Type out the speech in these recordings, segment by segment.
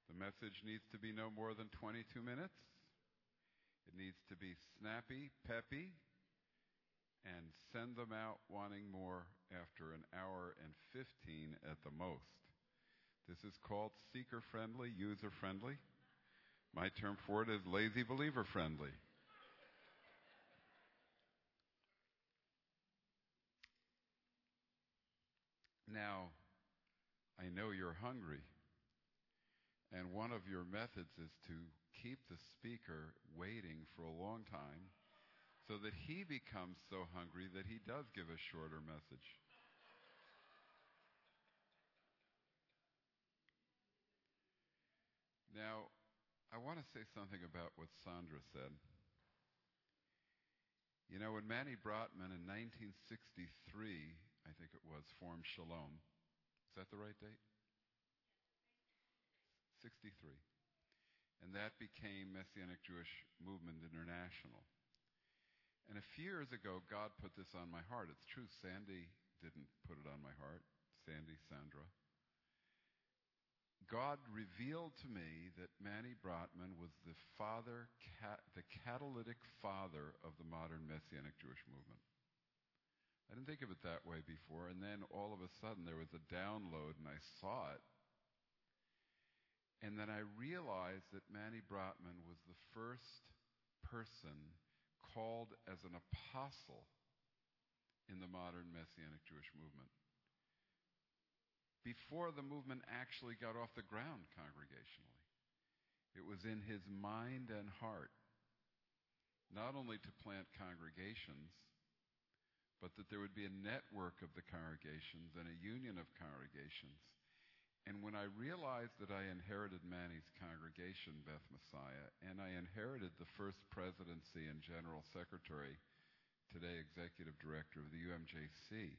The message needs to be no more than 22 minutes. It needs to be snappy, peppy, and send them out wanting more after an hour and 15 at the most. This is called seeker-friendly, user-friendly. My term for it is lazy believer-friendly. Now, I know you're hungry, and one of your methods is to keep the speaker waiting for a long time so that he becomes so hungry that he does give a shorter message. Now, I want to say something about what Sandra said. You know, when Manny Brotman in 1963, I think it was, formed Shalom. Is that the right date? 63. And that became Messianic Jewish Movement International. And a few years ago, God put this on my heart. It's true, Sandy didn't put it on my heart. Sandra. God revealed to me that Manny Brotman was the catalytic father of the modern Messianic Jewish movement. I didn't think of it that way before, and then all of a sudden there was a download and I saw it. And then I realized that Manny Brotman was the first person called as an apostle in the modern Messianic Jewish movement, before the movement actually got off the ground congregationally. It was in his mind and heart, not only to plant congregations, but that there would be a network of the congregations and a union of congregations. And when I realized that I inherited Manny's congregation, Beth Messiah, and I inherited the first presidency and general secretary, today executive director of the UMJC,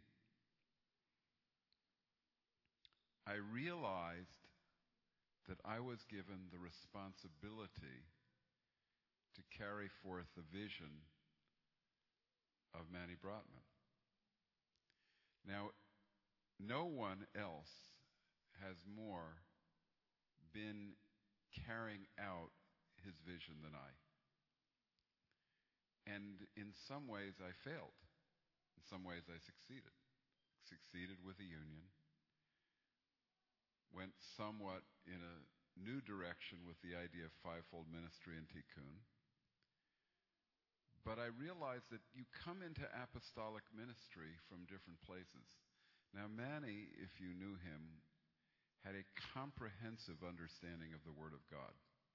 I realized that I was given the responsibility to carry forth the vision of Manny Brotman. Now, no one else has more been carrying out his vision than I. And in some ways I failed. In some ways I succeeded. Succeeded with a union. Went somewhat in a new direction with the idea of fivefold ministry and tikkun. But I realized that you come into apostolic ministry from different places. Now, Manny, if you knew him, had a comprehensive understanding of the Word of God.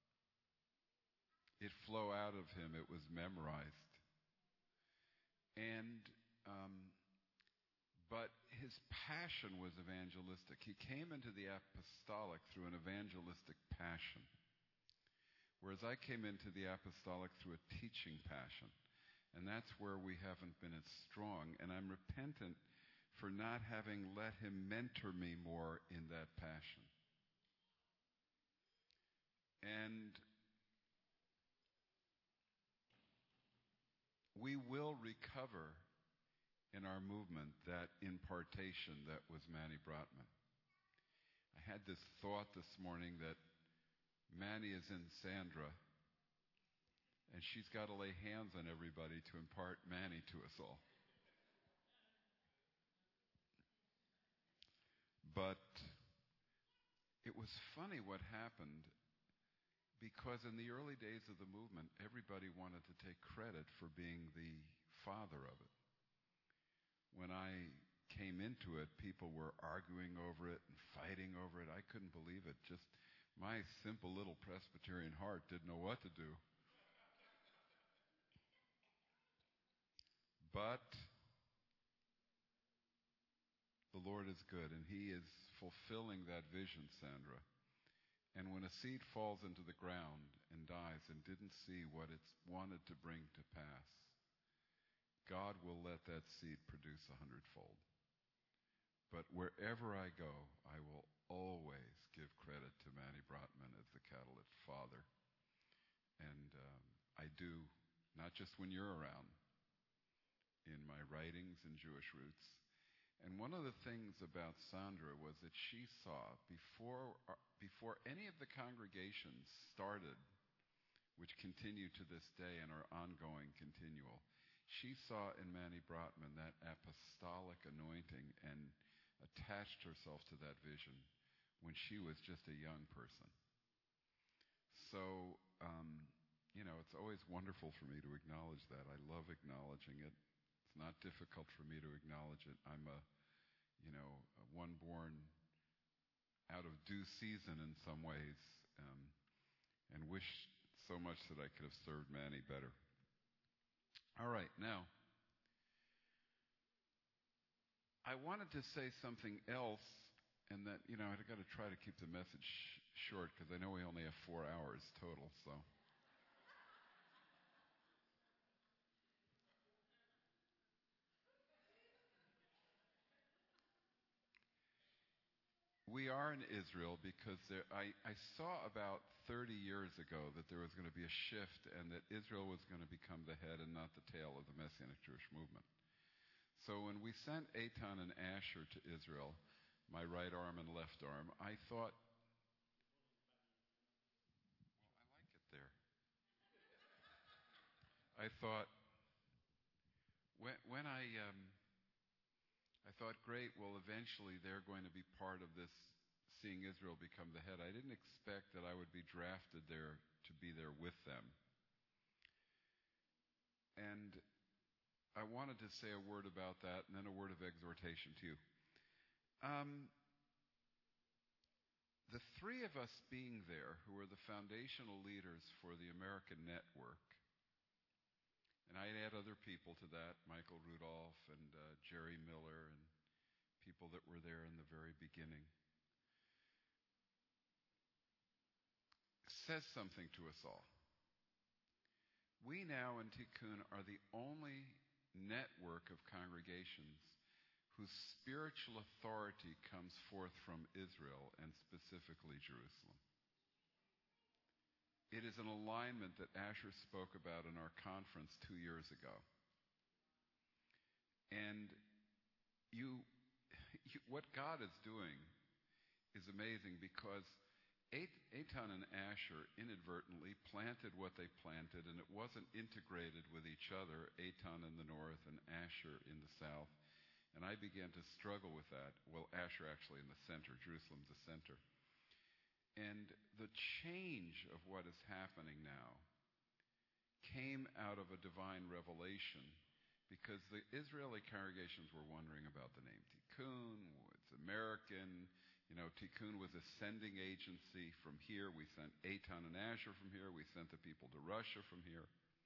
It flowed out of him. It was memorized. But his passion was evangelistic. He came into the apostolic through an evangelistic passion, whereas I came into the apostolic through a teaching passion. And that's where we haven't been as strong. And I'm repentant for not having let him mentor me more in that passion. And we will recover in our movement that impartation that was Manny Brotman. I had this thought this morning that Manny is in Sandra, and she's got to lay hands on everybody to impart Manny to us all. But it was funny what happened, because in the early days of the movement, everybody wanted to take credit for being the father of it. When I came into it, people were arguing over it and fighting over it. I couldn't believe it. Just my simple little Presbyterian heart didn't know what to do. But the Lord is good, and He is fulfilling that vision, Sandra. And when a seed falls into the ground and dies and didn't see what it's wanted to bring to pass, God will let that seed produce 100-fold. But wherever I go, I will always give credit to Manny Brotman as the catalyst father. And I do, not just when you're around, in my writings and Jewish Roots. And one of the things about Sandra was that she saw, before before any of the congregations started, which continue to this day and are ongoing, continual, she saw in Manny Brotman that apostolic anointing and attached herself to that vision when she was just a young person. So, it's always wonderful for me to acknowledge that. I love acknowledging it. It's not difficult for me to acknowledge it. I'm a one born out of due season in some ways, and wish so much that I could have served Manny better. All right, now, I wanted to say something else, and that, I've got to try to keep the message short because I know we only have 4 hours total, so. We are in Israel because I saw about 30 years ago that there was going to be a shift and that Israel was going to become the head and not the tail of the Messianic Jewish movement. So when we sent Eitan and Asher to Israel, my right arm and left arm, I thought, well, I like it there. I thought, when I thought, great, well, eventually they're going to be part of this, seeing Israel become the head. I didn't expect that I would be drafted there to be there with them. And I wanted to say a word about that and then a word of exhortation to you. The three of us being there, who are the foundational leaders for the American Network, and I'd add other people to that, Michael Rudolph and Jerry Miller and people that were there in the very beginning, says something to us all. We now in Tikkun are the only network of congregations whose spiritual authority comes forth from Israel and specifically Jerusalem. It is an alignment that Asher spoke about in our conference 2 years ago. And what God is doing is amazing because Eitan and Asher inadvertently planted what they planted, and it wasn't integrated with each other, Eitan in the north and Asher in the south. And I began to struggle with that. Well, Asher actually in the center, Jerusalem's the center. And the change of what is happening now came out of a divine revelation because the Israeli congregations were wondering about the name Tikkun. It's American. Tikkun was a sending agency from here. We sent Eitan and Asher from here. We sent the people to Russia from here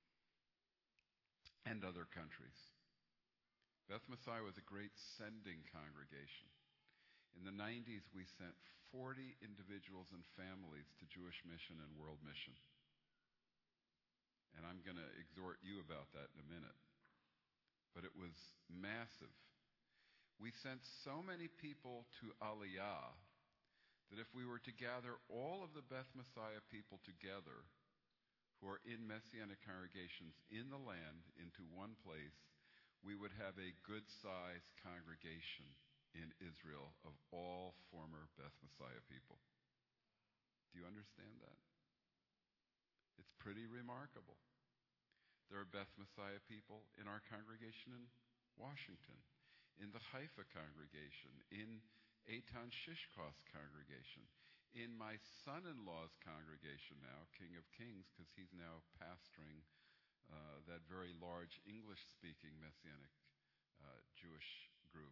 and other countries. Beth Messiah was a great sending congregation. In the 90s, we sent 40 individuals and families to Jewish Mission and World Mission. And I'm going to exhort you about that in a minute. But it was massive. We sent so many people to Aliyah that if we were to gather all of the Beth Messiah people together who are in Messianic congregations in the land into one place, we would have a good-sized congregation in Israel of all former Beth Messiah people. Do you understand that? It's pretty remarkable. There are Beth Messiah people in our congregation in Washington, in the Haifa congregation, in Eitan Shishkoth's congregation, in my son-in-law's congregation now, King of Kings, because he's now pastoring that very large English-speaking Messianic Jewish group.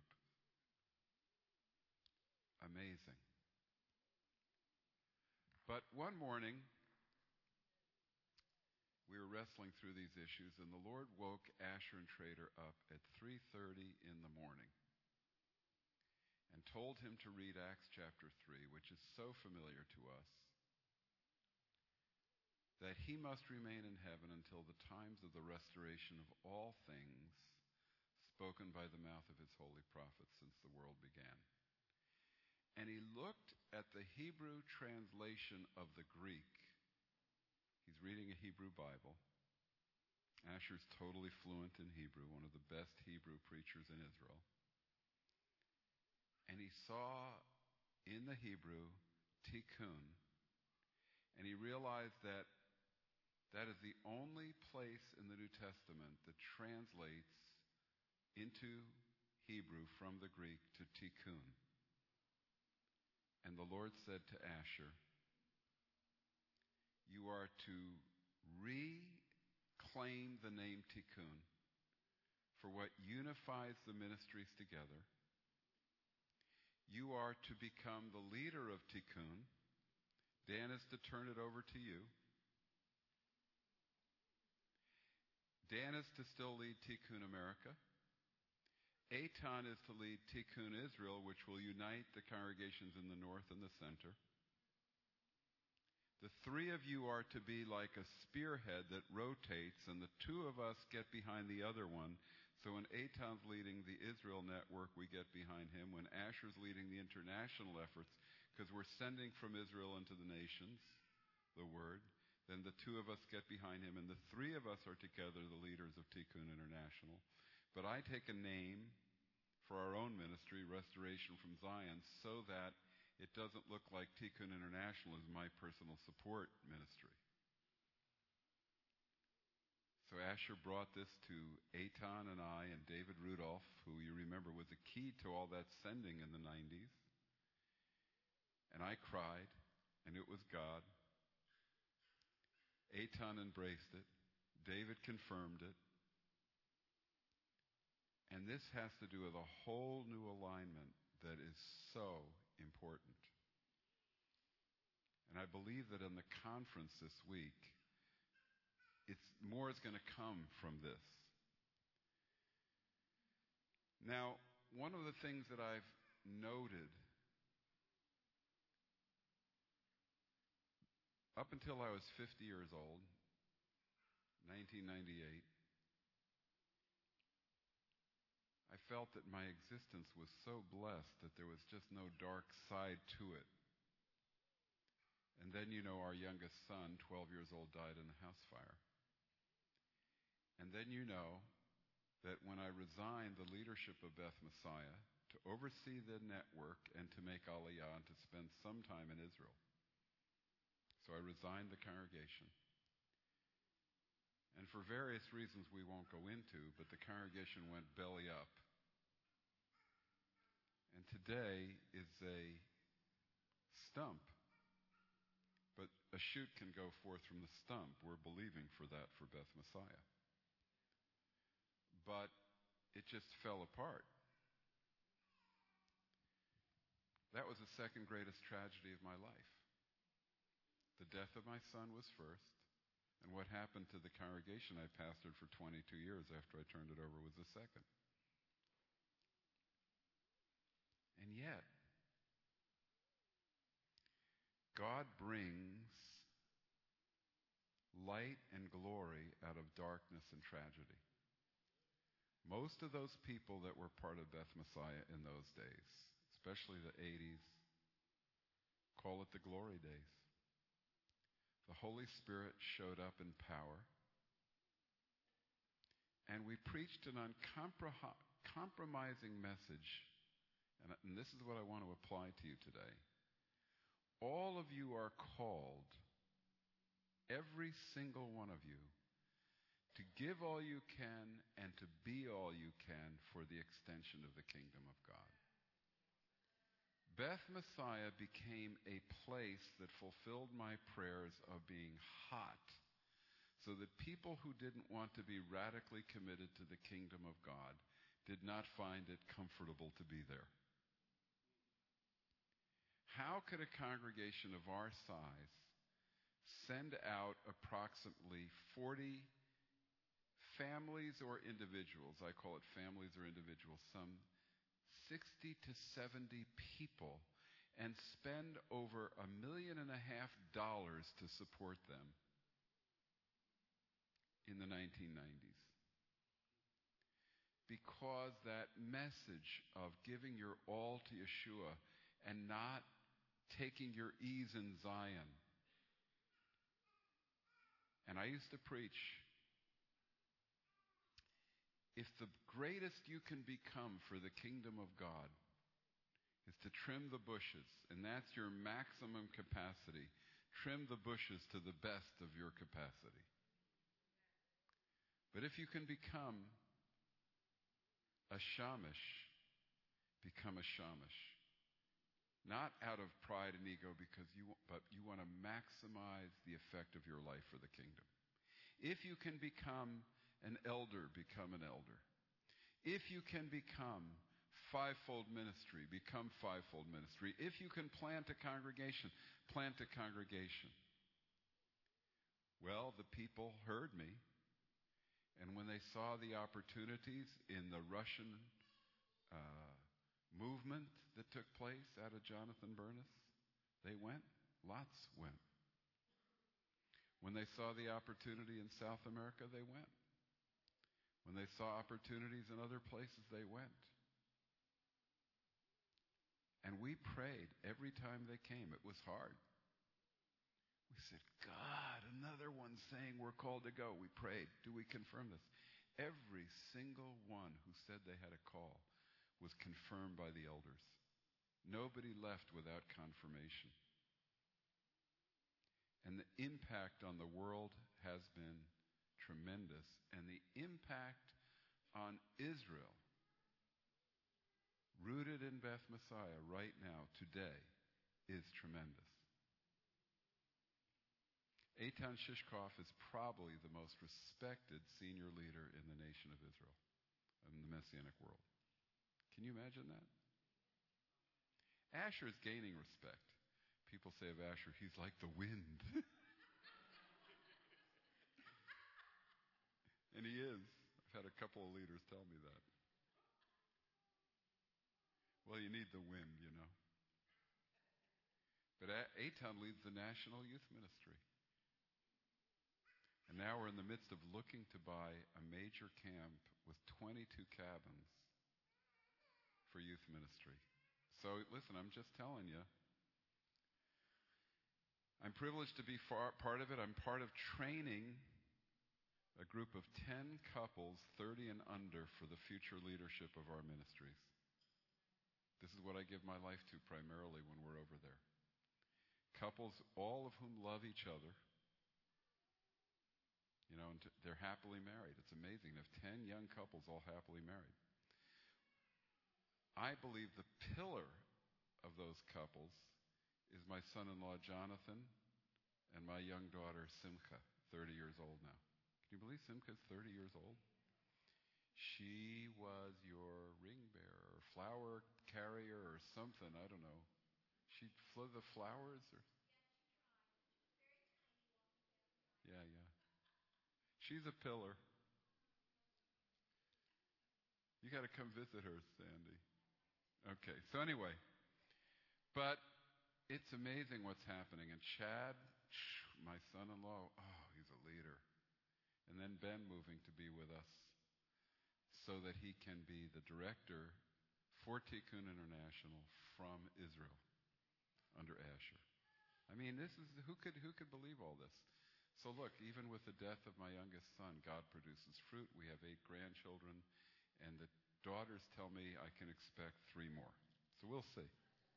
Amazing. But one morning, we were wrestling through these issues, and the Lord woke Asher and Trader up at 3:30 in the morning and told him to read Acts chapter 3, which is so familiar to us, that he must remain in heaven until the times of the restoration of all things spoken by the mouth of his holy prophets since the world began. And he looked at the Hebrew translation of the Greek. He's reading a Hebrew Bible. Asher's totally fluent in Hebrew, one of the best Hebrew preachers in Israel. And he saw in the Hebrew tikkun. And he realized that that is the only place in the New Testament that translates into Hebrew from the Greek to tikkun. And the Lord said to Asher, you are to reclaim the name tikkun for what unifies the ministries together. You are to become the leader of tikkun. Dan is to turn it over to you. Dan is to still lead Tikkun America. Eitan is to lead Tikkun Israel, which will unite the congregations in the north and the center. The three of you are to be like a spearhead that rotates, and the two of us get behind the other one. So when Eitan's leading the Israel network, we get behind him. When Asher's leading the international efforts, because we're sending from Israel into the nations, the word, then the two of us get behind him, and the three of us are together the leaders of Tikkun International. But I take a name for our own ministry, Restoration from Zion, so that it doesn't look like Tikkun International is my personal support ministry. So Asher brought this to Eitan and I and David Rudolph, who you remember was a key to all that sending in the 90s. And I cried, and it was God. Eitan embraced it. David confirmed it. And this has to do with a whole new alignment that is so important. And I believe that in the conference this week, more is going to come from this. Now, one of the things that I've noted up until I was 50 years old, 1998, I felt that my existence was so blessed that there was just no dark side to it. And then, our youngest son, 12 years old, died in a house fire. And then that when I resigned the leadership of Beth Messiah to oversee the network and to make Aliyah and to spend some time in Israel. So I resigned the congregation. And for various reasons we won't go into, but the congregation went belly up. And today is a stump. But a shoot can go forth from the stump. We're believing for that for Beth Messiah. But it just fell apart. That was the second greatest tragedy of my life. The death of my son was first, and what happened to the congregation I pastored for 22 years after I turned it over was the second. And yet, God brings light and glory out of darkness and tragedy. Most of those people that were part of Beth Messiah in those days, especially the 80s, call it the glory days. The Holy Spirit showed up in power, and we preached an uncompromising message, and this is what I want to apply to you today. All of you are called, every single one of you, to give all you can and to be all you can for the extension of the kingdom of God. Beth Messiah became a place that fulfilled my prayers of being hot, so that people who didn't want to be radically committed to the kingdom of God did not find it comfortable to be there. How could a congregation of our size send out approximately 40 families or individuals, I call it families or individuals, some 60 to 70 people, and spend over $1.5 million to support them in the 1990s? Because that message of giving your all to Yeshua and not taking your ease in Zion. And I used to preach, if the greatest you can become for the kingdom of God is to trim the bushes, and that's your maximum capacity. Trim the bushes to the best of your capacity. But if you can become a shamish, become a shamish. Not out of pride and ego, but you want to maximize the effect of your life for the kingdom. If you can become an elder, become an elder. If you can become fivefold ministry, become fivefold ministry. If you can plant a congregation, plant a congregation. Well, the people heard me, and when they saw the opportunities in the Russian movement that took place out of Jonathan Bernis, they went. Lots went. When they saw the opportunity in South America, they went. When they saw opportunities in other places, they went. And we prayed every time they came. It was hard. We said, God, another one saying we're called to go. We prayed. Do we confirm this? Every single one who said they had a call was confirmed by the elders. Nobody left without confirmation. And the impact on the world has been tremendous. And the impact on Israel, rooted in Beth Messiah right now, today, is tremendous. Eitan Shishkov is probably the most respected senior leader in the nation of Israel, in the Messianic world. Can you imagine that? Asher is gaining respect. People say of Asher, he's like the wind. And he is. I've had a couple of leaders tell me that. Well, you need the wind, you know. But Eitan leads the National Youth Ministry. And now we're in the midst of looking to buy a major camp with 22 cabins for youth ministry. So listen, I'm just telling you. I'm privileged to be part of it. I'm part of training a group of 10 couples, 30 and under, for the future leadership of our ministries. This is what I give my life to primarily when we're over there. Couples, all of whom love each other. You know, and they're happily married. It's amazing. They have 10 young couples all happily married. I believe the pillar of those couples is my son-in-law, Jonathan, and my young daughter, Simcha, 30 years old now. Can you believe Simcha's 30 years old? She was your ring bearer, or flower carrier, or something. I don't know. She flew the flowers? Or? Yeah. She's a pillar. You got to come visit her, Sandy. Okay, so anyway. But it's amazing what's happening. And Chad, my son-in-law, he's a leader. And then Ben moving to be with us so that he can be the director for Tikkun International from Israel under Asher. I mean, this is who could believe all this? So look, even with the death of my youngest son, God produces fruit. We have 8 grandchildren, and the daughters tell me I can expect 3 more. So we'll see.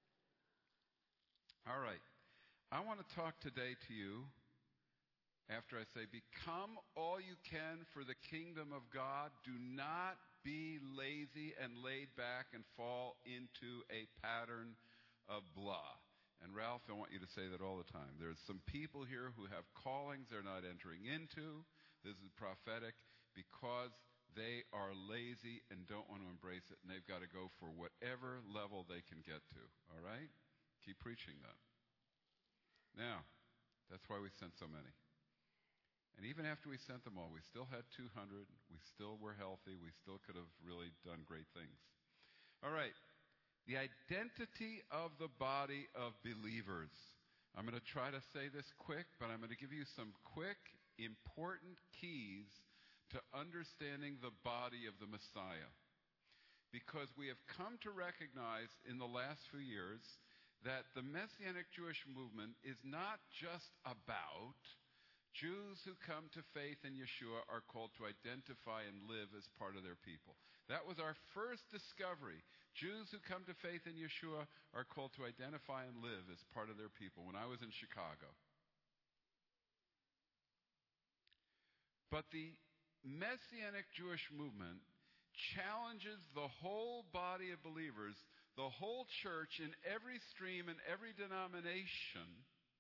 All right. I want to talk today to you after I say, become all you can for the kingdom of God. Do not be lazy and laid back and fall into a pattern of blah. And Ralph, I want you to say that all the time. There's some people here who have callings they're not entering into. This is prophetic because they are lazy and don't want to embrace it, and they've got to go for whatever level they can get to. All right? Keep preaching that. Now, that's why we sent so many. And even after we sent them all, we still had 200. We still were healthy. We still could have really done great things. All right. The identity of the body of believers. I'm going to try to say this quick, but I'm going to give you some quick, important keys to understanding the body of the Messiah. Because we have come to recognize in the last few years that the Messianic Jewish movement is not just about Jews who come to faith in Yeshua are called to identify and live as part of their people. That was our first discovery. Jews who come to faith in Yeshua are called to identify and live as part of their people. When I was in Chicago. But the Messianic Jewish movement challenges the whole body of believers, the whole church in every stream and every denomination,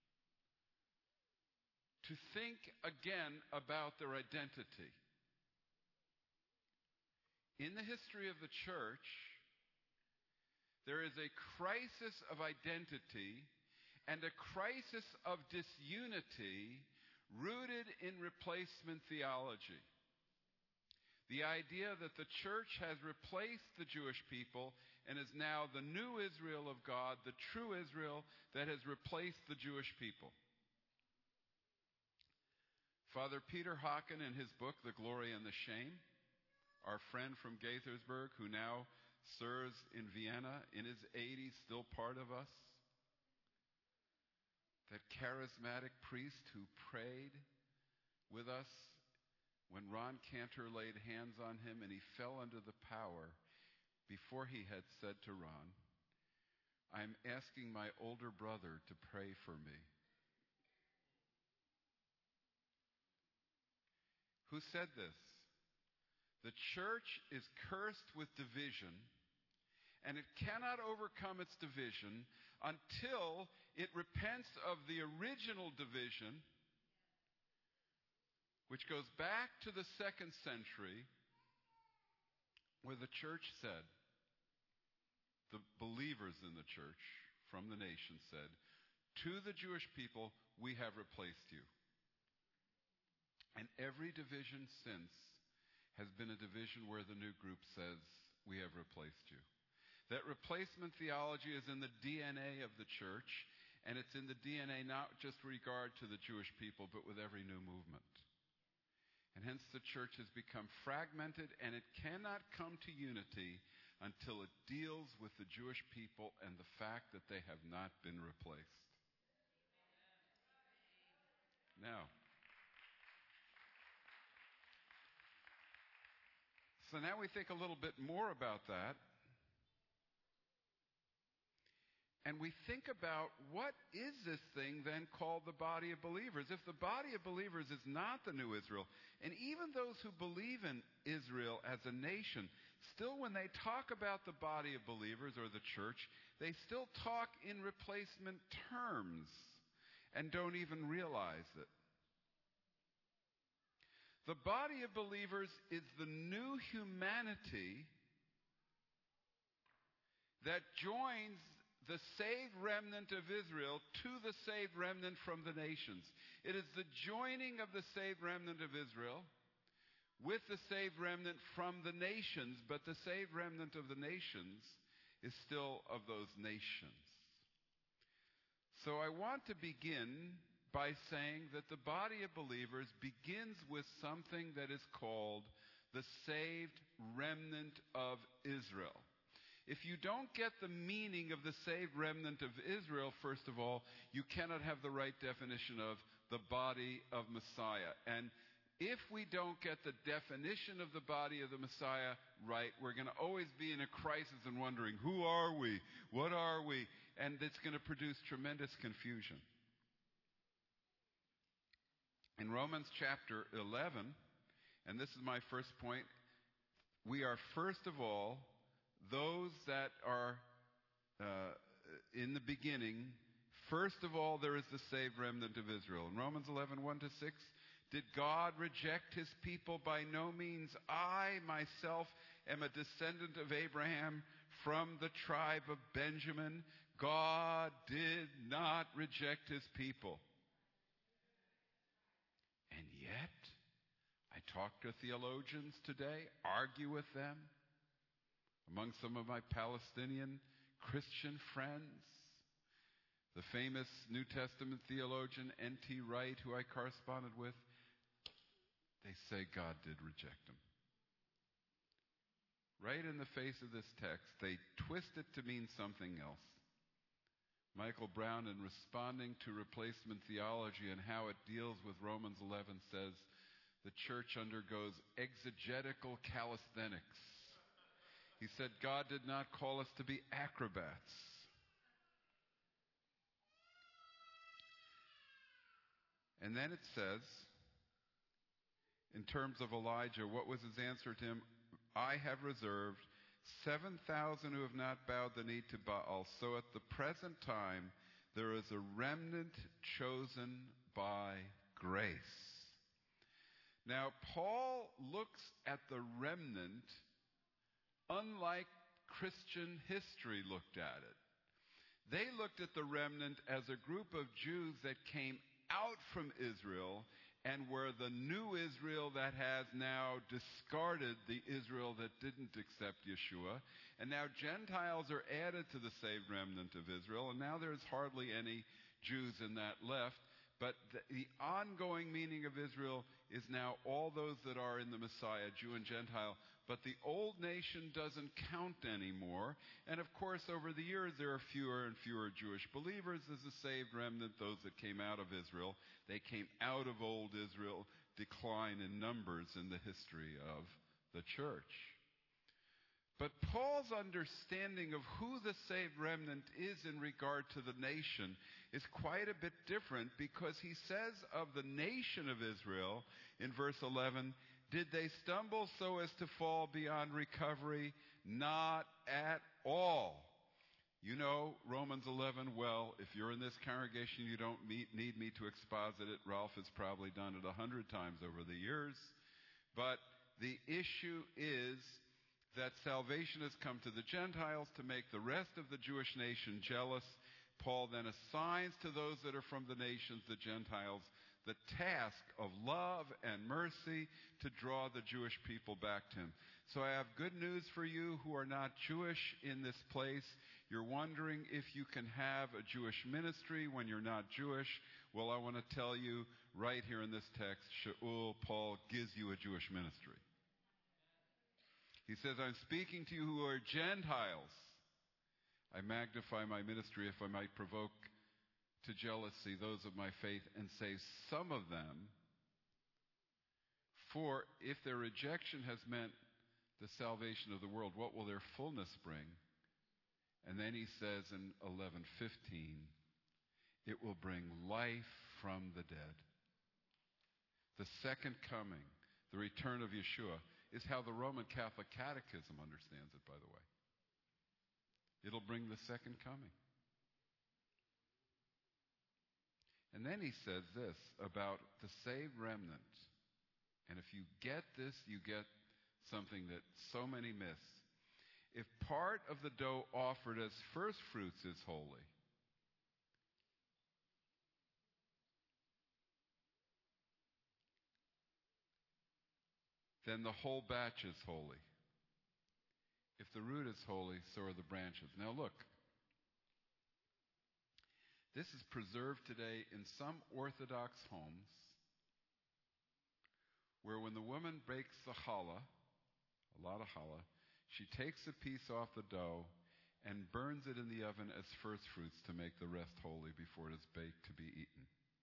to think again about their identity. In the history of the church, there is a crisis of identity and a crisis of disunity rooted in replacement theology. The idea that the church has replaced the Jewish people and is now the new Israel of God, the true Israel that has replaced the Jewish people. Father Peter Haken, in his book, The Glory and the Shame, our friend from Gaithersburg, who now serves in Vienna, in his 80s, still part of us, that charismatic priest who prayed with us when Ron Cantor laid hands on him and he fell under the power, before he had said to Ron, "I'm asking my older brother to pray for me." Who said this? The church is cursed with division, and it cannot overcome its division until it repents of the original division, which goes back to the 2nd century, where the church said, the believers in the church from the nation said, to the Jewish people, we have replaced you. And every division since has been a division where the new group says, we have replaced you. That replacement theology is in the DNA of the church, and it's in the DNA not just regard to the Jewish people, but with every new movement. And hence the church has become fragmented, and it cannot come to unity until it deals with the Jewish people and the fact that they have not been replaced. Now, so now we think a little bit more about that. And we think about, what is this thing then called the body of believers? If the body of believers is not the new Israel, and even those who believe in Israel as a nation, still when they talk about the body of believers or the church, they still talk in replacement terms and don't even realize it. The body of believers is the new humanity that joins the saved remnant of Israel to the saved remnant from the nations. It is the joining of the saved remnant of Israel with the saved remnant from the nations, but the saved remnant of the nations is still of those nations. So I want to begin by saying that the body of believers begins with something that is called the saved remnant of Israel. If you don't get the meaning of the saved remnant of Israel, first of all, you cannot have the right definition of the body of Messiah. And if we don't get the definition of the body of the Messiah right, we're going to always be in a crisis and wondering, who are we? What are we? And it's going to produce tremendous confusion. In Romans chapter 11, and this is my first point, we are first of all those that are in the beginning. First of all, there is the saved remnant of Israel. In Romans 11, 1-6, did God reject his people? By no means. I myself am a descendant of Abraham from the tribe of Benjamin. God did not reject his people. And yet, I talk to theologians today, argue with them, among some of my Palestinian Christian friends. The famous New Testament theologian N.T. Wright, who I corresponded with, they say God did reject him. Right in the face of this text, they twist it to mean something else. Michael Brown, in responding to replacement theology and how it deals with Romans 11, says the church undergoes exegetical calisthenics. He said God did not call us to be acrobats. And then it says, in terms of Elijah, what was his answer to him? I have reserved 7,000 who have not bowed the knee to Baal. So at the present time, there is a remnant chosen by grace. Now, Paul looks at the remnant unlike Christian history looked at it. They looked at the remnant as a group of Jews that came out from Israel and were the new Israel that has now discarded the Israel that didn't accept Yeshua. And now Gentiles are added to the saved remnant of Israel, and now there's hardly any Jews in that left. But the ongoing meaning of Israel is now all those that are in the Messiah, Jew and Gentile. But the old nation doesn't count anymore. And of course, over the years, there are fewer and fewer Jewish believers as a saved remnant, those that came out of Israel. They came out of old Israel, decline in numbers in the history of the church. But Paul's understanding of who the saved remnant is in regard to the nation is quite a bit different, because he says of the nation of Israel in verse 11, did they stumble so as to fall beyond recovery? Not at all. You know Romans 11 well. If you're in this congregation, you don't need me to exposit it. Ralph has probably done it 100 times over the years. But the issue is that salvation has come to the Gentiles to make the rest of the Jewish nation jealous. Paul then assigns to those that are from the nations, the Gentiles, the task of love and mercy to draw the Jewish people back to him. So I have good news for you who are not Jewish in this place. You're wondering if you can have a Jewish ministry when you're not Jewish. Well, I want to tell you right here in this text, Shaul, Paul gives you a Jewish ministry. He says, I'm speaking to you who are Gentiles. I magnify my ministry if I might provoke to jealousy those of my faith and save some of them. For if their rejection has meant the salvation of the world, what will their fullness bring? And then he says in 11:15, it will bring life from the dead. The second coming, the return of Yeshua, is how the Roman Catholic Catechism understands it, by the way. It'll bring the second coming. And then he says this about the saved remnant. And if you get this, you get something that so many miss. If part of the dough offered as first fruits is holy, then the whole batch is holy. If the root is holy, so are the branches. Now look, this is preserved today in some Orthodox homes, where when the woman bakes the challah, a lot of challah, she takes a piece off the dough and burns it in the oven as first fruits to make the rest holy before it is baked to be eaten.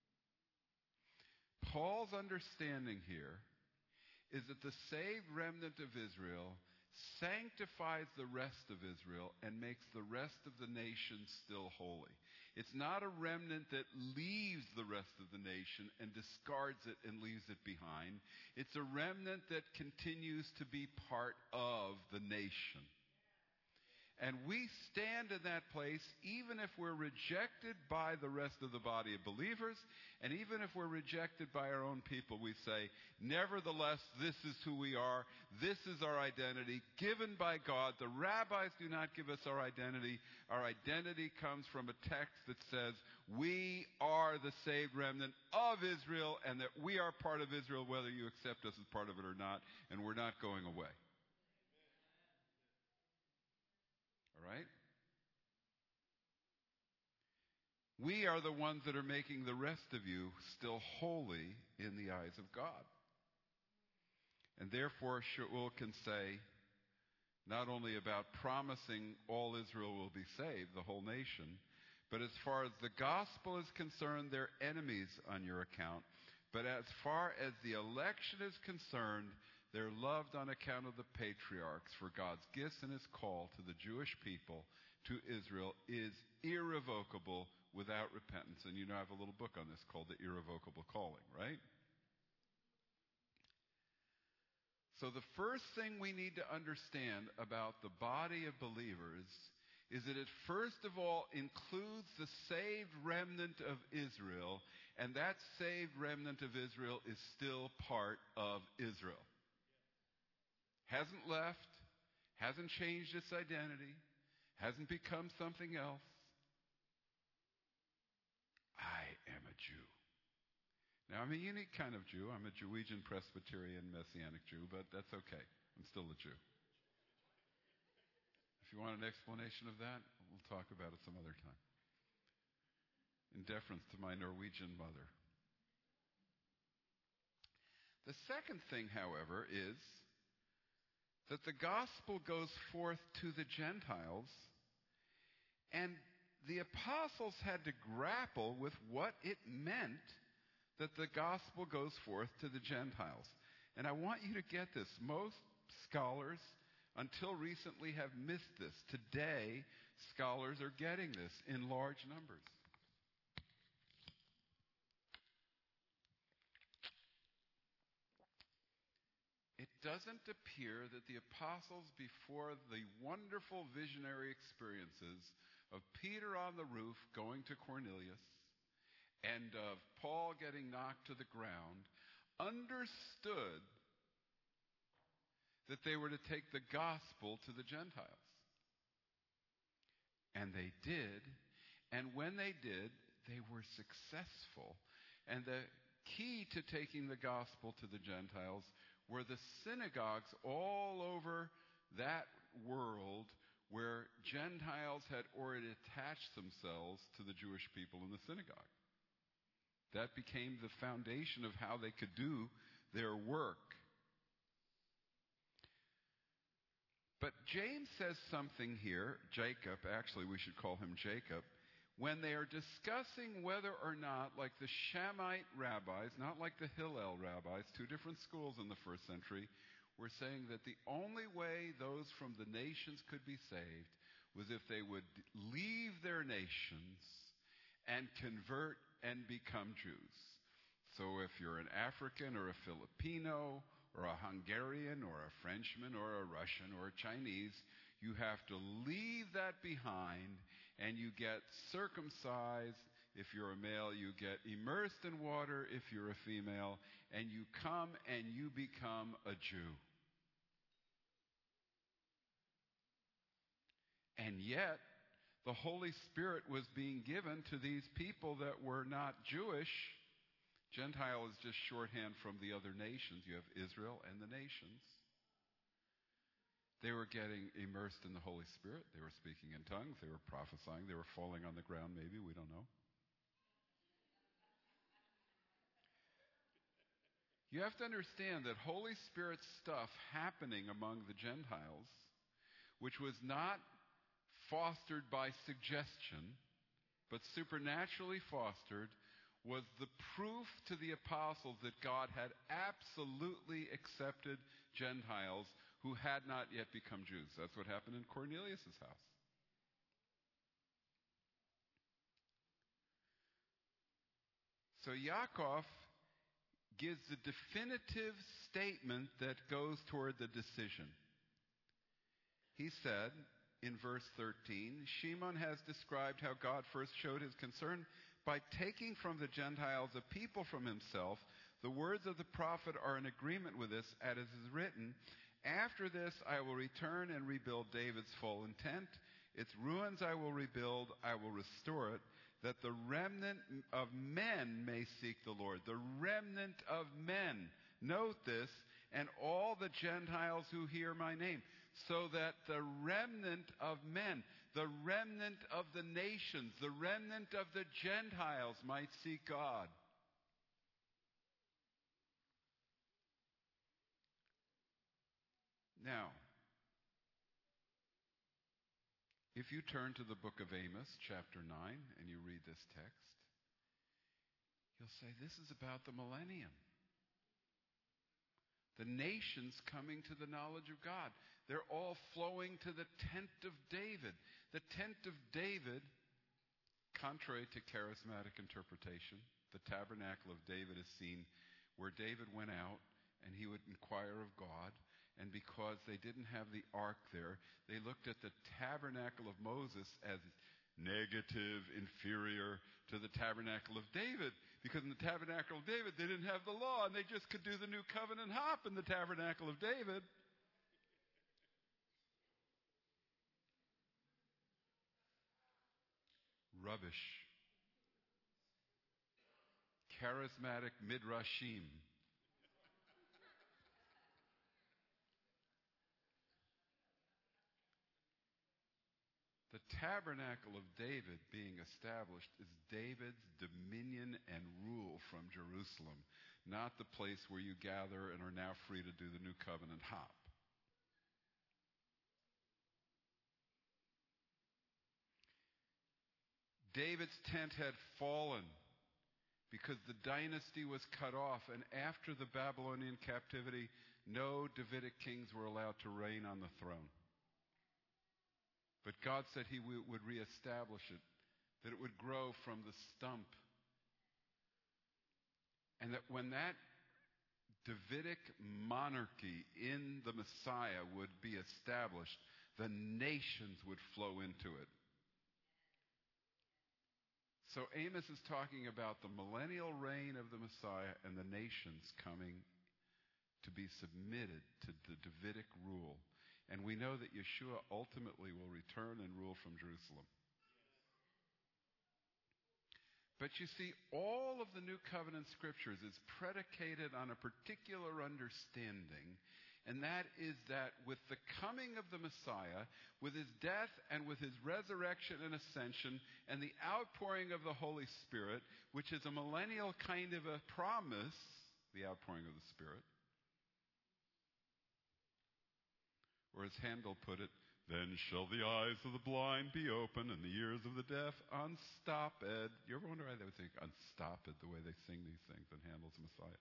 Paul's understanding here is that the saved remnant of Israel sanctifies the rest of Israel and makes the rest of the nation still holy. It's not a remnant that leaves the rest of the nation and discards it and leaves it behind. It's a remnant that continues to be part of the nation. And we stand in that place even if we're rejected by the rest of the body of believers, and even if we're rejected by our own people. We say, nevertheless, this is who we are. This is our identity given by God. The rabbis do not give us our identity. Our identity comes from a text that says we are the saved remnant of Israel, and that we are part of Israel whether you accept us as part of it or not, and we're not going away. Right? We are the ones that are making the rest of you still holy in the eyes of God. And therefore, Shaul can say, not only about promising all Israel will be saved, the whole nation, but as far as the gospel is concerned, they're enemies on your account. But as far as the election is concerned, They're loved on account of the patriarchs, for God's gifts and his call to the Jewish people, to Israel, is irrevocable without repentance. And you know, I have a little book on this called The Irrevocable Calling, right? So the first thing we need to understand about the body of believers is that it first of all includes the saved remnant of Israel, and that saved remnant of Israel is still part of Israel. Hasn't left, hasn't changed its identity, hasn't become something else. I am a Jew. Now, I'm a unique kind of Jew. I'm a Jewegian Presbyterian Messianic Jew, but that's okay. I'm still a Jew. If you want an explanation of that, we'll talk about it some other time. In deference to my Norwegian mother. The second thing, however, is that the gospel goes forth to the Gentiles, and the apostles had to grapple with what it meant that the gospel goes forth to the Gentiles. And I want you to get this. Most scholars, until recently, have missed this. Today, scholars are getting this in large numbers. It doesn't appear that the apostles, before the wonderful visionary experiences of Peter on the roof going to Cornelius and of Paul getting knocked to the ground, understood that they were to take the gospel to the Gentiles. And they did. And when they did, they were successful. And the key to taking the gospel to the Gentiles were the synagogues all over that world where Gentiles had already attached themselves to the Jewish people in the synagogue. That became the foundation of how they could do their work. But James says something here, Jacob, actually we should call him Jacob, when they are discussing whether or not, like the Shammite rabbis, not like the Hillel rabbis, two different schools in the first century, were saying that the only way those from the nations could be saved was if they would leave their nations and convert and become Jews. So if you're an African or a Filipino or a Hungarian or a Frenchman or a Russian or a Chinese, you have to leave that behind and you get circumcised. If you're a male, you get immersed in water. If you're a female, and you come and you become a Jew. And yet, the Holy Spirit was being given to these people that were not Jewish. Gentile is just shorthand from the other nations. You have Israel and the nations. They were getting immersed in the Holy Spirit. They were speaking in tongues. They were prophesying. They were falling on the ground, maybe. We don't know. You have to understand that Holy Spirit stuff happening among the Gentiles, which was not fostered by suggestion, but supernaturally fostered, was the proof to the apostles that God had absolutely accepted Gentiles who had not yet become Jews. That's what happened in Cornelius' house. So Yaakov gives the definitive statement that goes toward the decision. He said in verse 13, Shimon has described how God first showed his concern by taking from the Gentiles a people from himself. The words of the prophet are in agreement with this, as is written, after this I will return and rebuild David's fallen tent. Its ruins I will rebuild, I will restore it, that the remnant of men may seek the Lord. The remnant of men. Note this, and all the Gentiles who hear my name. So that the remnant of men, the remnant of the nations, the remnant of the Gentiles might seek God. Now, if you turn to the book of Amos, chapter 9, and you read this text, you'll say, this is about the millennium. The nations coming to the knowledge of God. They're all flowing to the tent of David. The tent of David, contrary to charismatic interpretation, the tabernacle of David is seen where David went out and he would inquire of God. And because they didn't have the ark there, they looked at the tabernacle of Moses as negative, inferior to the tabernacle of David. Because in the tabernacle of David, they didn't have the law, and they just could do the new covenant hop in the tabernacle of David. Rubbish. Charismatic midrashim. The tabernacle of David being established is David's dominion and rule from Jerusalem, not the place where you gather and are now free to do the new covenant hop. David's tent had fallen because the dynasty was cut off, and after the Babylonian captivity, no Davidic kings were allowed to reign on the throne. But God said He would reestablish it, that it would grow from the stump. And that when that Davidic monarchy in the Messiah would be established, the nations would flow into it. So Amos is talking about the millennial reign of the Messiah and the nations coming to be submitted to the Davidic rule. And we know that Yeshua ultimately will return and rule from Jerusalem. But you see, all of the New Covenant Scriptures is predicated on a particular understanding, and that is that with the coming of the Messiah, with His death and with His resurrection and ascension, and the outpouring of the Holy Spirit, which is a millennial kind of a promise, the outpouring of the Spirit, or as Handel put it, then shall the eyes of the blind be open and the ears of the deaf unstopped. You ever wonder why they would think unstopped the way they sing these things in Handel's Messiah?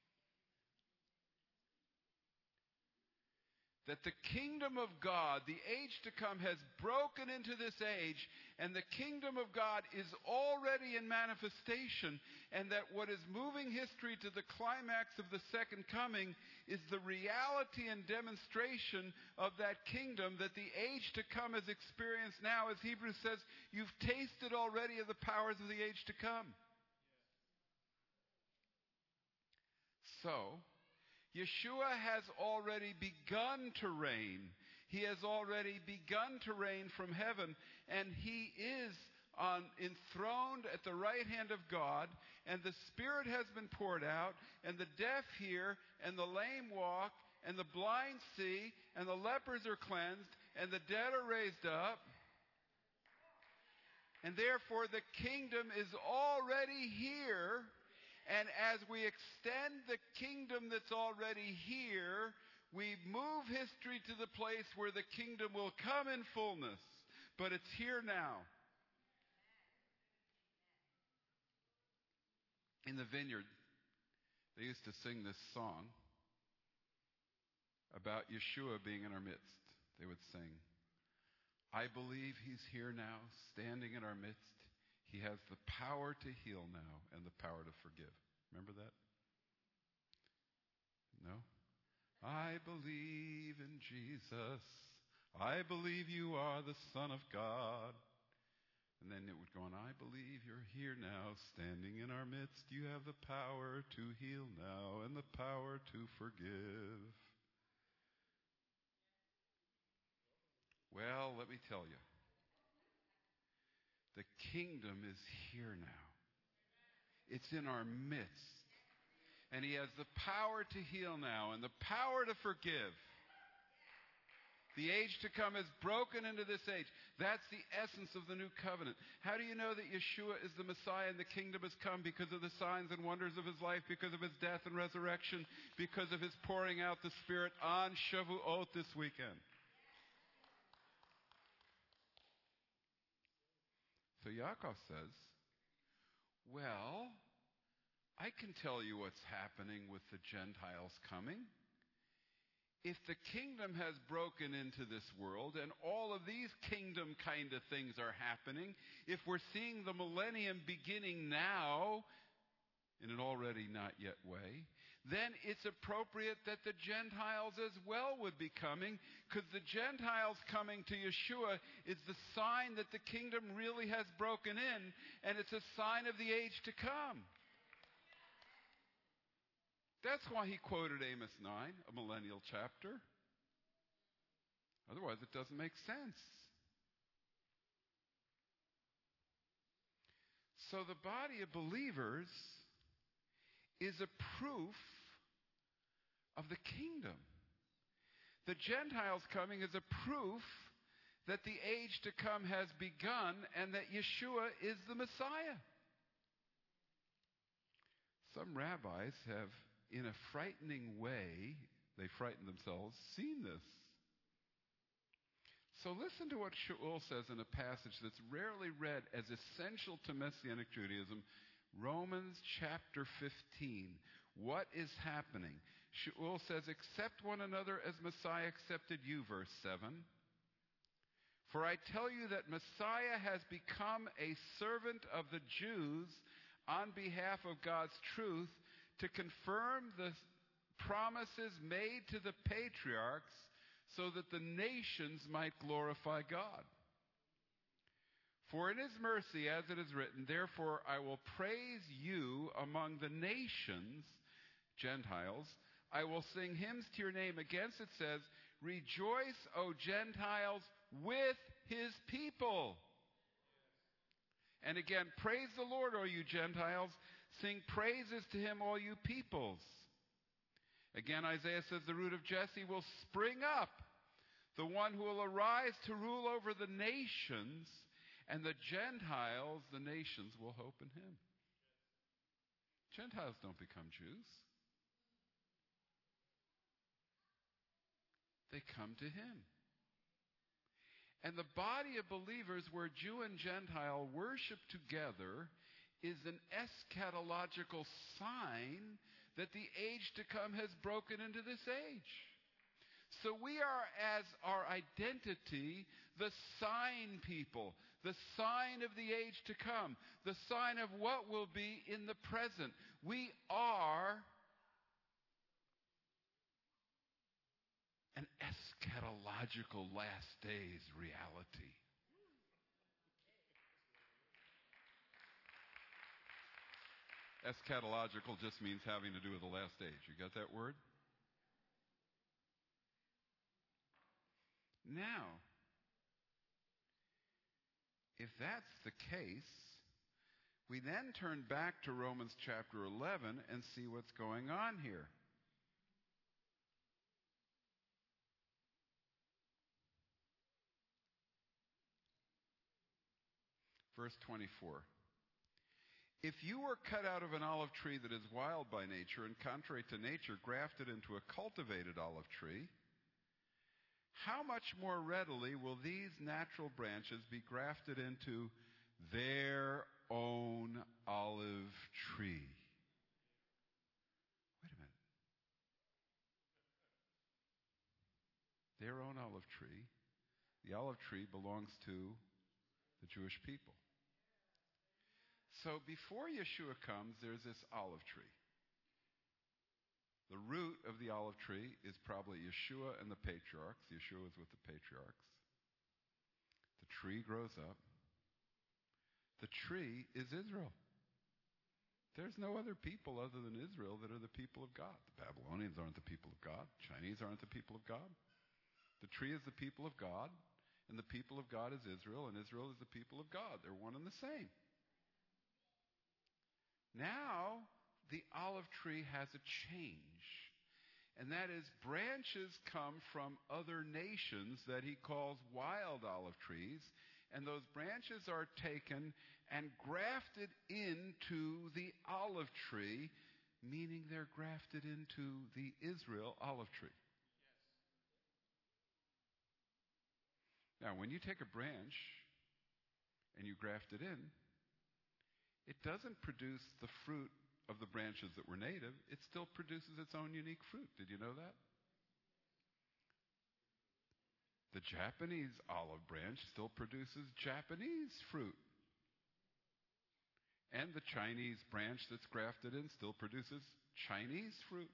That the kingdom of God, the age to come, has broken into this age, and the kingdom of God is already in manifestation, and that what is moving history to the climax of the second coming is the reality and demonstration of that kingdom that the age to come has experienced now. As Hebrews says, you've tasted already of the powers of the age to come. So, Yeshua has already begun to reign. He has already begun to reign from heaven, and He is enthroned at the right hand of God, and the Spirit has been poured out, and the deaf hear, and the lame walk, and the blind see, and the lepers are cleansed, and the dead are raised up. And therefore the kingdom is already here. And as we extend the kingdom that's already here, we move history to the place where the kingdom will come in fullness. But it's here now. In the vineyard, they used to sing this song about Yeshua being in our midst. They would sing, I believe He's here now, standing in our midst. He has the power to heal now and the power to forgive. Remember that? No? I believe in Jesus. I believe You are the Son of God. And then it would go on, I believe You're here now, standing in our midst. You have the power to heal now and the power to forgive. Well, let me tell you. The kingdom is here now. It's in our midst. And He has the power to heal now and the power to forgive. The age to come has broken into this age. That's the essence of the new covenant. How do you know that Yeshua is the Messiah and the kingdom has come? Because of the signs and wonders of His life, because of His death and resurrection, because of His pouring out the Spirit on Shavuot this weekend. So Yaakov says, well, I can tell you what's happening with the Gentiles coming. if the kingdom has broken into this world and all of these kingdom kind of things are happening, if we're seeing the millennium beginning now in an already not yet way, then it's appropriate that the Gentiles as well would be coming, because the Gentiles coming to Yeshua is the sign that the kingdom really has broken in, and it's a sign of the age to come. That's why he quoted Amos 9, a millennial chapter. Otherwise, it doesn't make sense. So the body of believers is a proof of the kingdom. The Gentiles coming is a proof that the age to come has begun and that Yeshua is the Messiah. Some rabbis have, in a frightening way, they frighten themselves, seen this. So listen to what Shaul says in a passage that's rarely read as essential to Messianic Judaism, Romans chapter 15. What is happening? Shaul says, accept one another as Messiah accepted you, verse 7. For I tell you that Messiah has become a servant of the Jews on behalf of God's truth to confirm the promises made to the patriarchs so that the nations might glorify God. For in his mercy, as it is written, therefore I will praise you among the nations, Gentiles. I will sing hymns to your name. Against it says, rejoice, O Gentiles, with his people. And again, praise the Lord, O you Gentiles. Sing praises to him, all you peoples. Again, Isaiah says the root of Jesse will spring up, the one who will arise to rule over the nations, and the Gentiles, the nations, will hope in him. Gentiles don't become Jews. They come to him. And the body of believers where Jew and Gentile worship together is an eschatological sign that the age to come has broken into this age. So we are, as our identity, the sign people, the sign of the age to come, the sign of what will be in the present. We are an eschatological last days reality. Eschatological just means having to do with the last age. You got that word? Now, if that's the case, we then turn back to Romans chapter 11 and see what's going on here. Verse 24. If you were cut out of an olive tree that is wild by nature and contrary to nature, grafted into a cultivated olive tree, how much more readily will these natural branches be grafted into their own olive tree? Wait a minute. Their own olive tree. The olive tree belongs to the Jewish people. So before Yeshua comes, there's this olive tree. The root of the olive tree is probably Yeshua and the patriarchs. Yeshua is with the patriarchs. The tree grows up. The tree is Israel. There's no other people other than Israel that are the people of God. The Babylonians aren't the people of God. Chinese aren't the people of God. The tree is the people of God, and the people of God is Israel, and Israel is the people of God. They're one and the same. Now, the olive tree has a change, and that is branches come from other nations that he calls wild olive trees, and those branches are taken and grafted into the olive tree, meaning they're grafted into the Israel olive tree. Now, when you take a branch and you graft it in, it doesn't produce the fruit of the branches that were native. It still produces its own unique fruit. Did you know that? The Japanese olive branch still produces Japanese fruit. And the Chinese branch that's grafted in still produces Chinese fruit.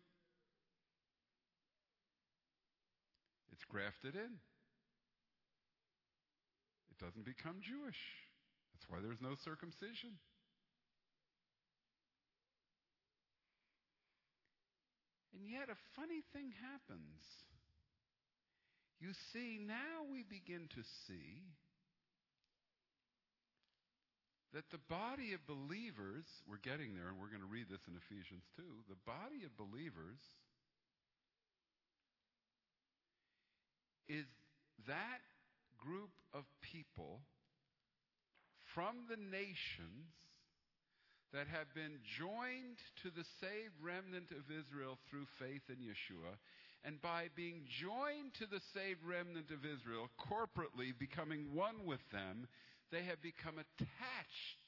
It's grafted in. It doesn't become Jewish. That's why there's no circumcision. And yet a funny thing happens. You see, now we begin to see that the body of believers, we're getting there, and we're going to read this in Ephesians 2, the body of believers is that group of people from the nations that have been joined to the saved remnant of Israel through faith in Yeshua. And by being joined to the saved remnant of Israel, corporately becoming one with them, they have become attached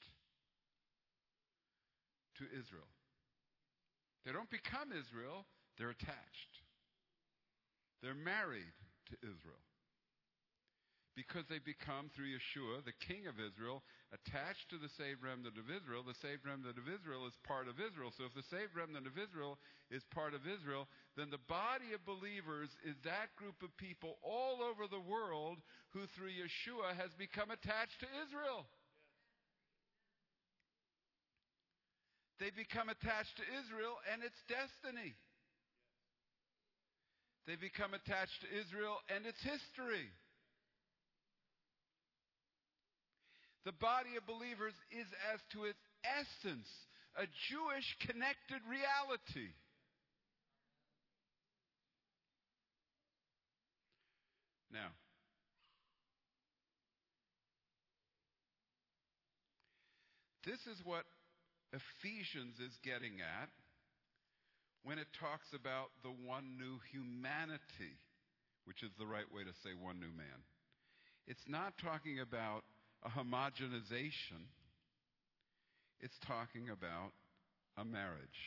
to Israel. They don't become Israel, they're attached. They're married to Israel. Because they become, through Yeshua, the king of Israel, attached to the saved remnant of Israel. The saved remnant of Israel is part of Israel. So if the saved remnant of Israel is part of Israel, then the body of believers is that group of people all over the world who, through Yeshua, has become attached to Israel. They become attached to Israel and its destiny. They become attached to Israel and its history. The body of believers is, as to its essence, a Jewish connected reality. Now, this is what Ephesians is getting at when it talks about the one new humanity, which is the right way to say one new man. It's not talking about a homogenization. It's talking about a marriage.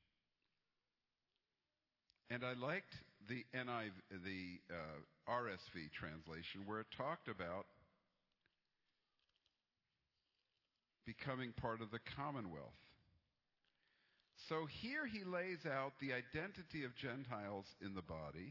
And I liked the RSV translation where it talked about becoming part of the commonwealth. So here he lays out the identity of Gentiles in the body.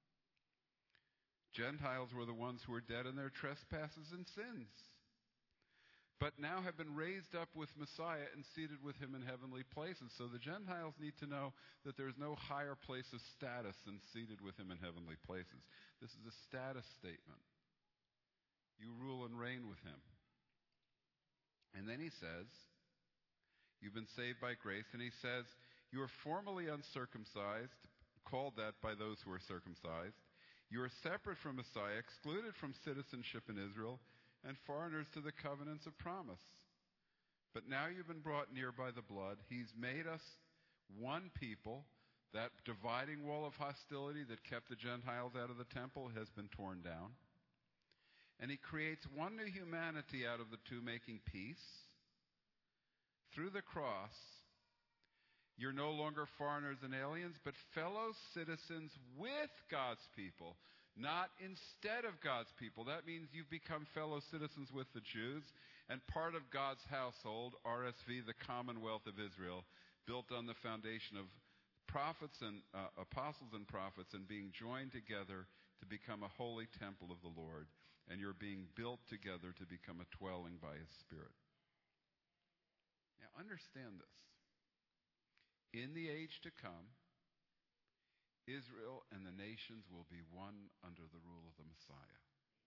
Gentiles were the ones who were dead in their trespasses and sins, but now have been raised up with Messiah and seated with him in heavenly places. So the Gentiles need to know that there's no higher place of status than seated with him in heavenly places. This is a status statement. You rule and reign with him. And then he says, you've been saved by grace. And he says, you are formerly uncircumcised, called that by those who are circumcised. You are separate from Messiah, excluded from citizenship in Israel, and foreigners to the covenants of promise. But now you've been brought near by the blood. He's made us one people. That dividing wall of hostility that kept the Gentiles out of the temple has been torn down. And he creates one new humanity out of the two, making peace. Through the cross, you're no longer foreigners and aliens, but fellow citizens with God's people. Not instead of God's people. That means you've become fellow citizens with the Jews and part of God's household, RSV, the Commonwealth of Israel, built on the foundation of prophets and apostles and prophets, and being joined together to become a holy temple of the Lord. And you're being built together to become a dwelling by His Spirit. Now understand this. In the age to come, Israel and the nations will be one under the rule of the Messiah.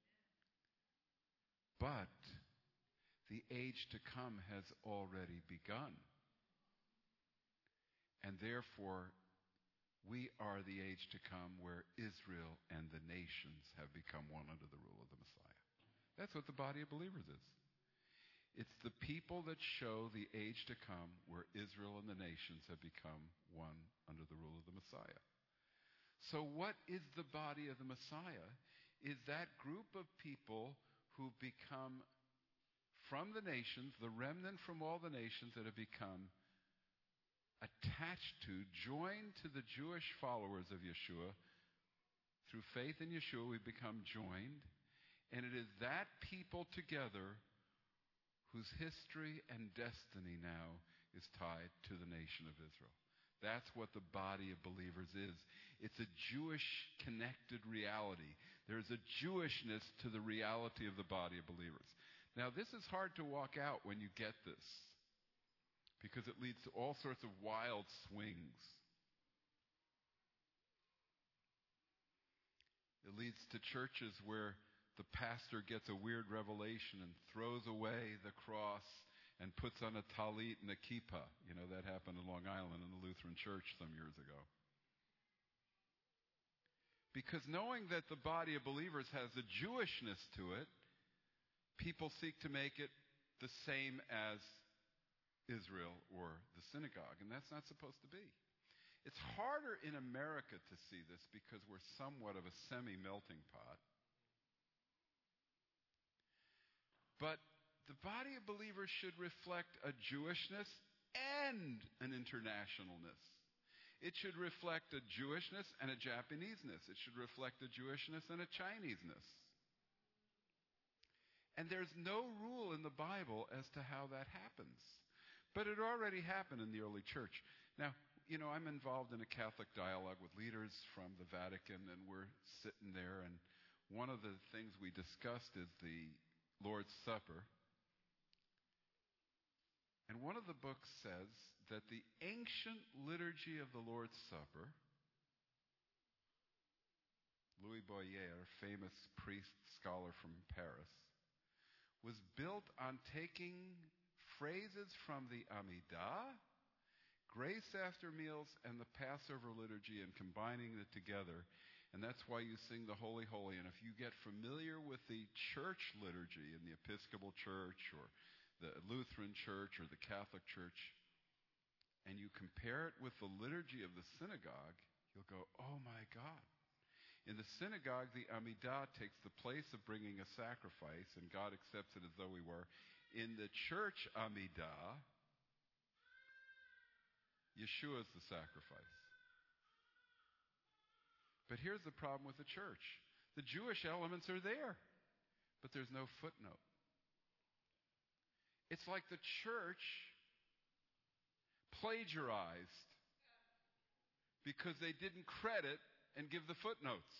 But the age to come has already begun. And therefore, we are the age to come where Israel and the nations have become one under the rule of the Messiah. That's what the body of believers is. It's the people that show the age to come where Israel and the nations have become one under the rule of the Messiah. So what is the body of the Messiah? Is that group of people who become from the nations, the remnant from all the nations that have become attached to, joined to the Jewish followers of Yeshua Through faith in Yeshua, we become joined. And it is that people together whose history and destiny now is tied to the nation of Israel. That's what the body of believers is. It's a Jewish-connected reality. There's a Jewishness to the reality of the body of believers. Now, this is hard to walk out when you get this, because it leads to all sorts of wild swings. It leads to churches where the pastor gets a weird revelation and throws away the cross and puts on a talit and a kippah. You know, that happened in Long Island in the Lutheran Church some years ago. Because knowing that the body of believers has a Jewishness to it, people seek to make it the same as Israel or the synagogue, and that's not supposed to be. It's harder in America to see this because we're somewhat of a semi-melting pot. But the body of believers should reflect a Jewishness and an internationalness. It should reflect a Jewishness and a Japaneseness. It should reflect a Jewishness and a Chineseness. And there's no rule in the Bible as to how that happens. But it already happened in the early church. Now, you know, I'm involved in a Catholic dialogue with leaders from the Vatican, and we're sitting there, and one of the things we discussed is the Lord's Supper. And one of the books says that the ancient liturgy of the Lord's Supper, Louis Boyer, famous priest scholar from Paris, was built on taking phrases from the Amidah, grace after meals, and the Passover liturgy and combining it together. And that's why you sing the Holy, Holy. And if you get familiar with the church liturgy in the Episcopal Church or the Lutheran Church or the Catholic Church, and you compare it with the liturgy of the synagogue, you'll go, oh my God. In the synagogue, the Amidah takes the place of bringing a sacrifice, and God accepts it as though we were. In the church Amidah, Yeshua is the sacrifice. But here's the problem with the church. The Jewish elements are there, but there's no footnote. It's like the church plagiarized because they didn't credit and give the footnotes.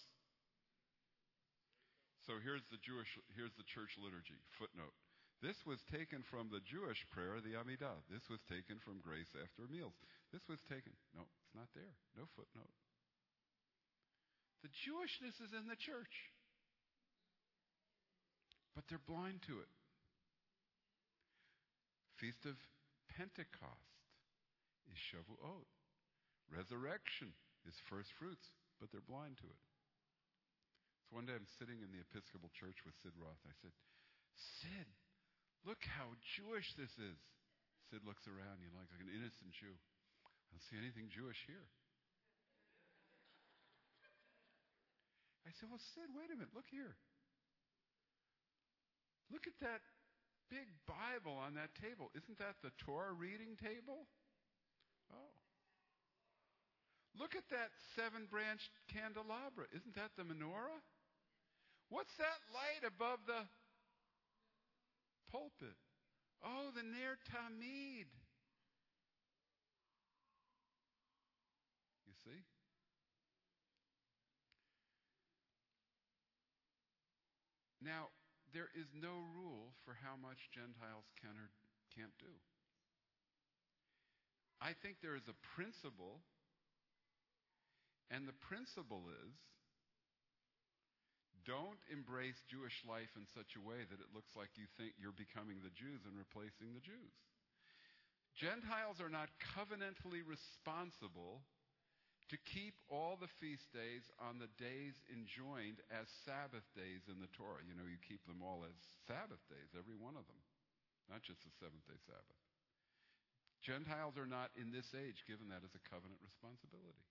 So here's the church liturgy, footnote. This was taken from the Jewish prayer, the Amidah. This was taken from grace after meals. This was taken. No, it's not there. No footnote. The Jewishness is in the church, but they're blind to it. Feast of Pentecost is Shavuot. Resurrection is first fruits, but they're blind to it. So one day I'm sitting in the Episcopal Church with Sid Roth. I said, Sid, look how Jewish this is. Sid looks around, like an innocent Jew. I don't see anything Jewish here. I said, well, Sid, wait a minute. Look here. Look at that big Bible on that table. Isn't that the Torah reading table? Oh. Look at that 7-branched candelabra. Isn't that the menorah? What's that light above the pulpit? Oh, the Ner Tamid. You see? Now, there is no rule for how much Gentiles can or can't do. I think there is a principle, and the principle is don't embrace Jewish life in such a way that it looks like you think you're becoming the Jews and replacing the Jews. Gentiles are not covenantally responsible to keep all the feast days on the days enjoined as Sabbath days in the Torah. You know, you keep them all as Sabbath days, every one of them, not just the seventh-day Sabbath. Gentiles are not in this age given that as a covenant responsibility.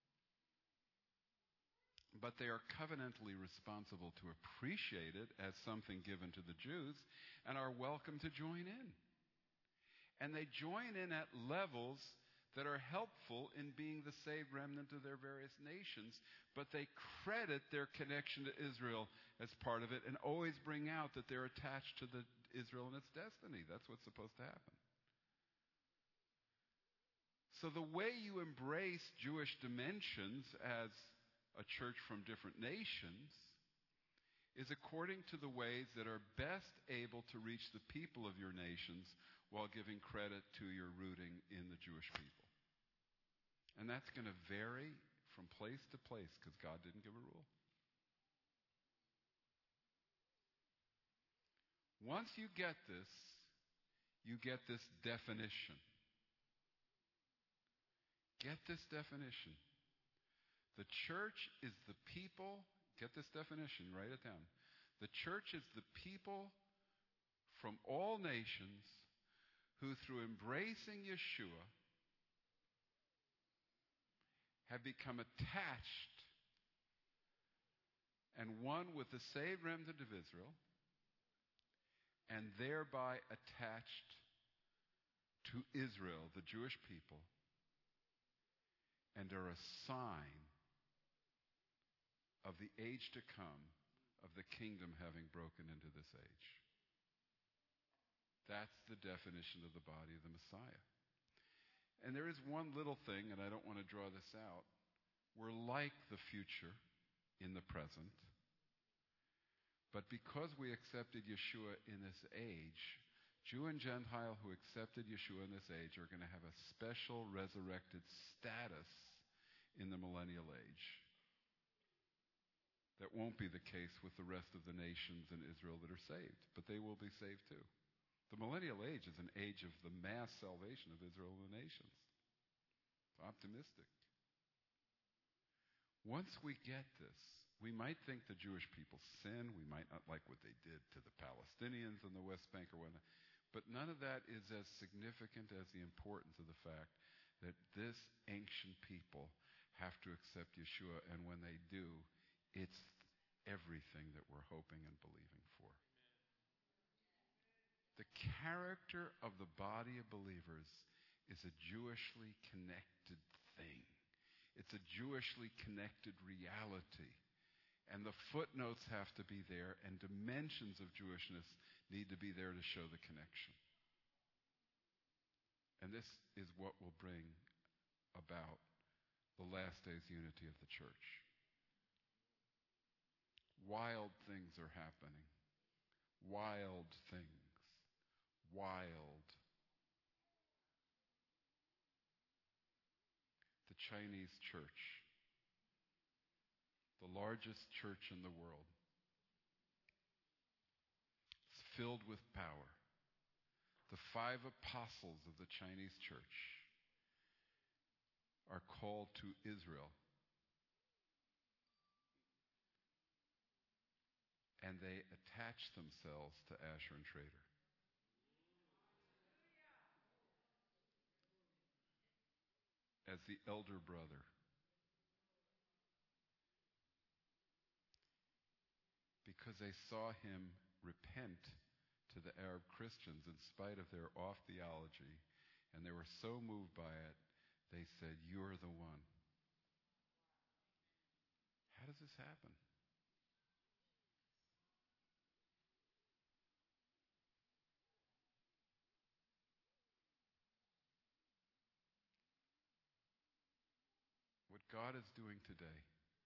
But they are covenantally responsible to appreciate it as something given to the Jews and are welcome to join in. And they join in at levels that are helpful in being the saved remnant of their various nations, but they credit their connection to Israel as part of it and always bring out that they're attached to the Israel and its destiny. That's what's supposed to happen. So the way you embrace Jewish dimensions as a church from different nations is according to the ways that are best able to reach the people of your nations while giving credit to your rooting in the Jewish people. And that's going to vary from place to place because God didn't give a rule. Once you get this definition. Get this definition. The church is the people, get this definition, write it down. The church is the people from all nations who, through embracing Yeshua, have become attached and one with the saved remnant of Israel, and thereby attached to Israel, the Jewish people, and are a sign of the age to come, of the kingdom having broken into this age. That's the definition of the body of the Messiah. And there is one little thing, and I don't want to draw this out. We're like the future in the present. But because we accepted Yeshua in this age, Jew and Gentile who accepted Yeshua in this age are going to have a special resurrected status in the millennial age. That won't be the case with the rest of the nations in Israel that are saved, but they will be saved too. The millennial age is an age of the mass salvation of Israel and the nations. It's optimistic. Once we get this, we might think the Jewish people sin. We might not like what they did to the Palestinians on the West Bank or whatnot. But none of that is as significant as the importance of the fact that this ancient people have to accept Yeshua, and when they do, it's everything that we're hoping and believing for. The character of the body of believers is a Jewishly connected thing. It's a Jewishly connected reality. And the footnotes have to be there, and dimensions of Jewishness need to be there to show the connection. And this is what will bring about the last days unity of the church. Wild things are happening. Wild things. Wild. The Chinese church, the largest church in the world, is filled with power. The 5 apostles of the Chinese church are called to Israel, and they attach themselves to Asher and Trader. As the elder brother. Because they saw him repent to the Arab Christians in spite of their off theology, and they were so moved by it, they said, "You're the one." How does this happen? What God is doing today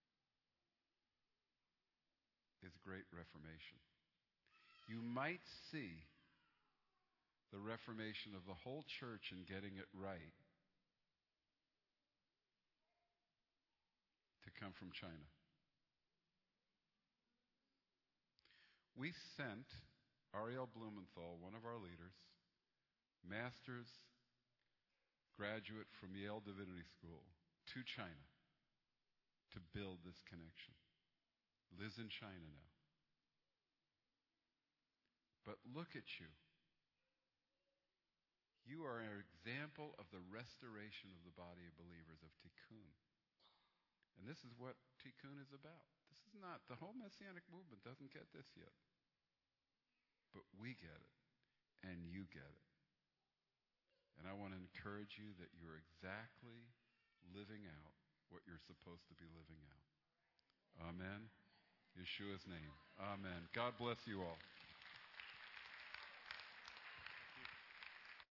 is great reformation. You might see the reformation of the whole church in getting it right to come from China. We sent Ariel Blumenthal, one of our leaders, master's graduate from Yale Divinity School, to China to build this connection. Lives in China now. But look at you. You are an example of the restoration of the body of believers of Tikkun. And this is what Tikkun is about. This is not, the whole Messianic movement doesn't get this yet. But we get it. And you get it. And I want to encourage you that you're exactly living out what you're supposed to be living out. Amen. Yeshua's name. Amen. God bless you all.